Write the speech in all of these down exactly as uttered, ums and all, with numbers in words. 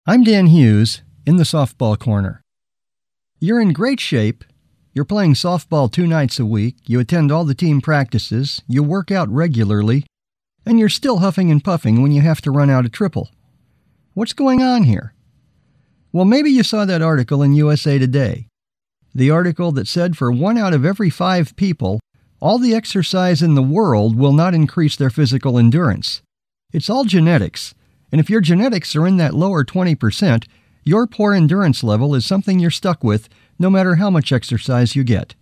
I'm Dan Hughes, in the Softball Corner. You're in great shape. You're playing softball two nights a week, you attend all the team practices, you work out regularly, and you're still huffing and puffing when you have to run out a triple. What's going on here? Well, maybe you saw that article in U S A Today. The article that said for one out of every five people, all the exercise in the world will not increase their physical endurance. It's all genetics. And if your genetics are in that lower twenty percent, your poor endurance level is something you're stuck with no matter how much exercise you get.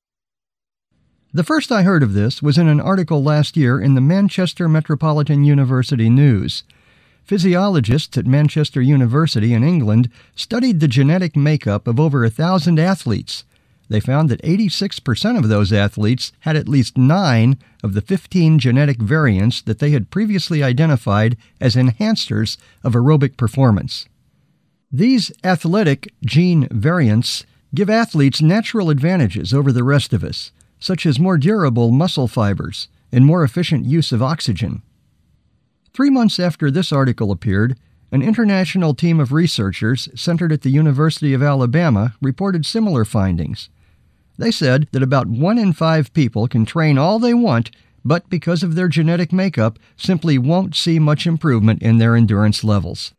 The first I heard of this was in an article last year in the Manchester Metropolitan University News. Physiologists at Manchester University in England studied the genetic makeup of over a thousand athletes. They found that eighty-six percent of those athletes had at least nine of the fifteen genetic variants that they had previously identified as enhancers of aerobic performance. These athletic gene variants give athletes natural advantages over the rest of us, such as more durable muscle fibers and more efficient use of oxygen. Three months after this article appeared, an international team of researchers centered at the University of Alabama reported similar findings. They said that about one in five people can train all they want, but because of their genetic makeup, simply won't see much improvement in their endurance levels.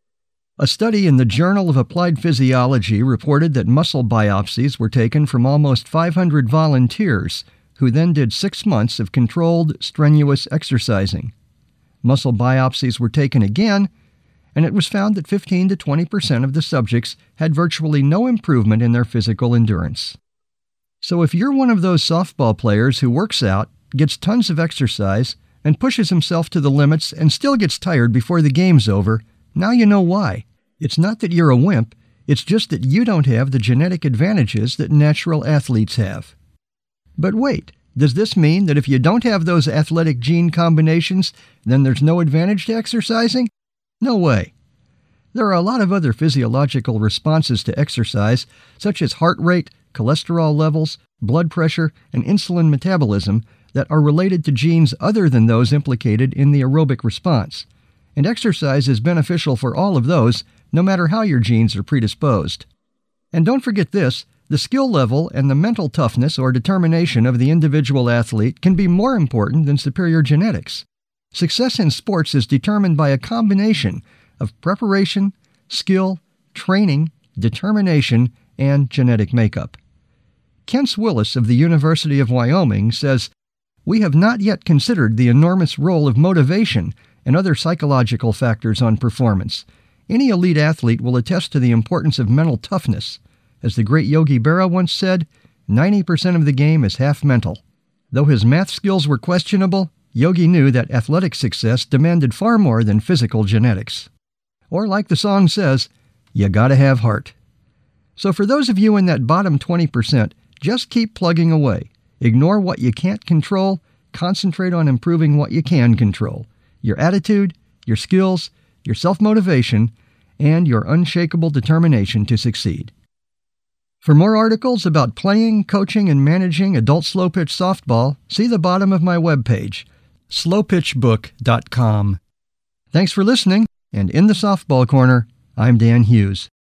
A study in the Journal of Applied Physiology reported that muscle biopsies were taken from almost five hundred volunteers, who then did six months of controlled, strenuous exercising. Muscle biopsies were taken again, and it was found that fifteen to twenty percent of the subjects had virtually no improvement in their physical endurance. So if you're one of those softball players who works out, gets tons of exercise, and pushes himself to the limits and still gets tired before the game's over, now you know why. It's not that you're a wimp, it's just that you don't have the genetic advantages that natural athletes have. But wait, does this mean that if you don't have those athletic gene combinations, then there's no advantage to exercising? No way. There are a lot of other physiological responses to exercise, such as heart rate, cholesterol levels, blood pressure, and insulin metabolism that are related to genes other than those implicated in the aerobic response. And exercise is beneficial for all of those, no matter how your genes are predisposed. And don't forget this, the skill level and the mental toughness or determination of the individual athlete can be more important than superior genetics. Success in sports is determined by a combination of preparation, skill, training, determination, and genetic makeup. Kent Willis of the University of Wyoming says, "We have not yet considered the enormous role of motivation and other psychological factors on performance. Any elite athlete will attest to the importance of mental toughness. As the great Yogi Berra once said, ninety percent of the game is half mental." Though his math skills were questionable, Yogi knew that athletic success demanded far more than physical genetics. Or like the song says, you gotta have heart. So for those of you in that bottom twenty percent, just keep plugging away. Ignore what you can't control, concentrate on improving what you can control. Your attitude, your skills, your self-motivation, and your unshakable determination to succeed. For more articles about playing, coaching, and managing adult slow-pitch softball, see the bottom of my webpage, slow pitch book dot com. Thanks for listening, and in the Softball Corner, I'm Dan Hughes.